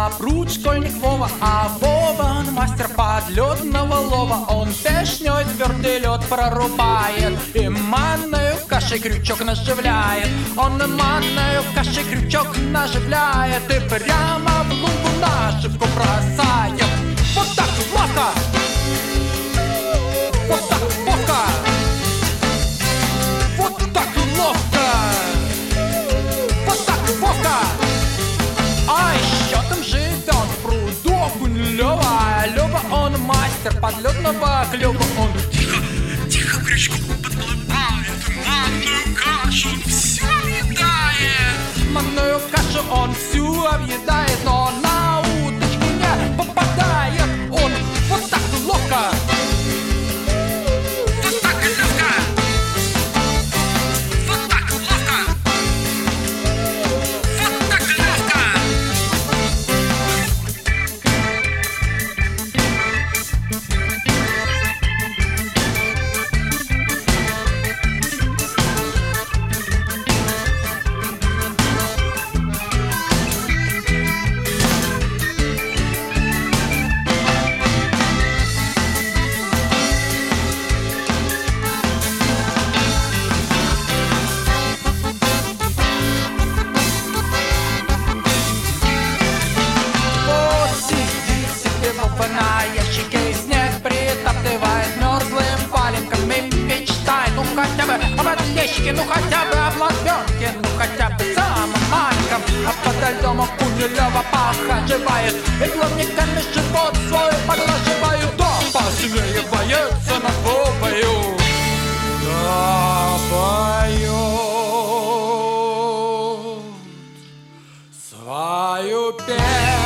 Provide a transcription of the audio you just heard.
Попруч школьник Вова, а Вова мастер подлетного лова. Он пешней твердый лед прорубает и манною кашей крючок наживляет. Он манною кашей крючок наживляет и прямо в лунку наживку бросает. Вот так ловко! Вот так ловко! Вот так ловко! Вот так ловко! А еще там живет в пруду Лёва. Лёва, он мастер подлетного клёва. Он Тихо крючком подплывает, манную кашу всю объедает. манную кашу он всю объедает, но на удочку не попадает. Он вот так ловко! Вот так ловко! Вот так ловко! Вот так ловко! Вот сидит себе Вова на ящике, и снег притаптывает мерзлым валенком и мечтает, ну хотя бы об отлещике, ну хотя бы об лапенке, ну хотя бы самом маленьком. А подо льдом окунь Лёва похаживает и плавниками живот свой поглаживает. Да, посмеивается над Вовою, да, поет свою песню.